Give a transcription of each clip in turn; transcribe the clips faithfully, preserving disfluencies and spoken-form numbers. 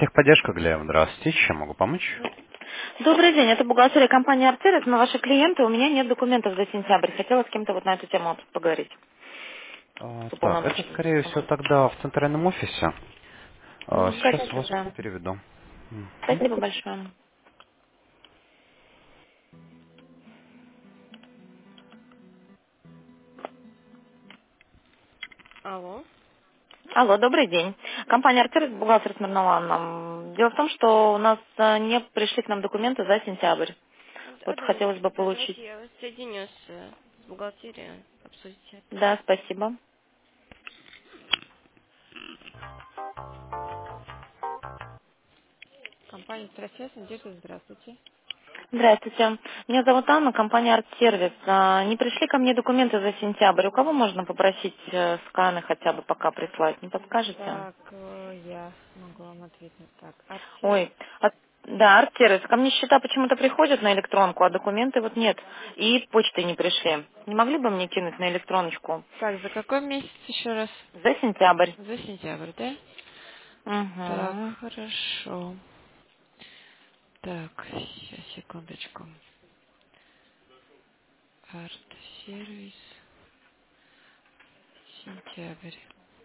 Техподдержка, Глеб, здравствуйте. Чем могу помочь? Добрый день, это бухгалтерия компании «Артерис». Мы ваши клиенты, у меня нет документов за сентябрь. Хотела с кем-то вот на эту тему поговорить. А, С так, это, уполномоченным скорее всего, лицом. тогда в центральном офисе. А, Ну, сейчас конечно, вас да. переведу. Мгм. Спасибо большое. Алло. Алло, добрый день. Компания «Артерис», бухгалтер Смирнова нам. Дело в том, что у нас э, не пришли к нам документы за сентябрь. Вот Одну хотелось бы минуточку, да, получить. давайте я вас соединю с, э, с бухгалтерией, обсудите. Да, спасибо. Компания «Страсес», Надежда, здравствуйте. Здравствуйте. Меня зовут Анна, компания «Артсервис». А, Не пришли ко мне документы за сентябрь. У кого можно попросить э, сканы хотя бы пока прислать? Не подскажете? Так, э, я могу вам ответить. Так, арт-сервис. Ой, от- да, арт-сервис. Ко мне счета почему-то приходят на электронку, а документы вот нет. И почты не пришли. Не могли бы мне кинуть на электроночку? Так, за какой месяц еще раз? За сентябрь. За сентябрь, да? Так, Угу. хорошо. Так, сейчас, секундочку. Арт-сервис, сентябрь.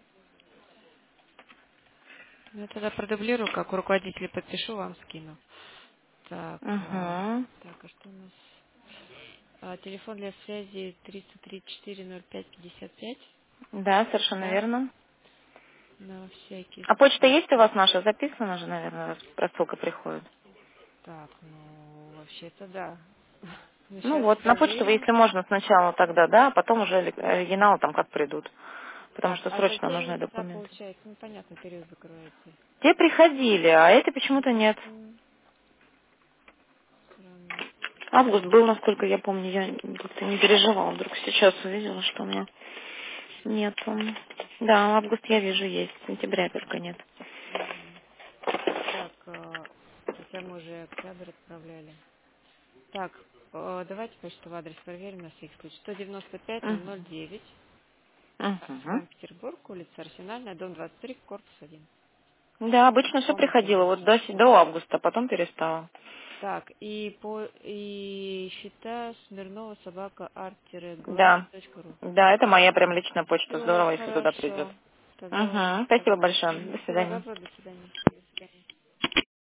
Ну, я тогда продублирую, как у руководителя подпишу, вам скину. Так, а, Угу. так, а что у нас? А, телефон для связи триста тридцать четыре ноль пять пятьдесят пять, Да, совершенно да? верно. На всякий А почта есть у случай. вас наша? Записана же, наверное, раз рассылка приходит. Так, ну, вообще-то да. Ну Сейчас вот, на почту вы, проверим. если можно, сначала тогда, да, а потом уже эле- оригиналы там как придут. Потому Так, что а за срочно те нужны месяца, документы. получается, ну, понятно, период закроется. Те приходили, а эти почему-то нет. М, Странно. Август был, насколько я помню, я как-то не переживала. Вдруг сейчас увидела, что у меня нету. Да, август я вижу есть, сентября только нет. Мгм. Так, а, хотя мы уже октябрь отправляли. Так, э, давайте почтовый адрес проверим на всякий случай. сто девяносто пять ноль ноль Угу. девять, Угу. Санкт-Петербург, улица Арсенальная, дом двадцать три, корпус один. Да, обычно все Комната приходило, один. вот до, с- до августа, потом перестала. Так, и по и счета Смирнова собака Да, арт-глаз.ру. да, это моя прям личная почта. Все, Здорово, если туда придет. хорошо. Тогда вам Угу. Спасибо отправим. большое. До Мгм. Всего свидания. доброго, до свидания.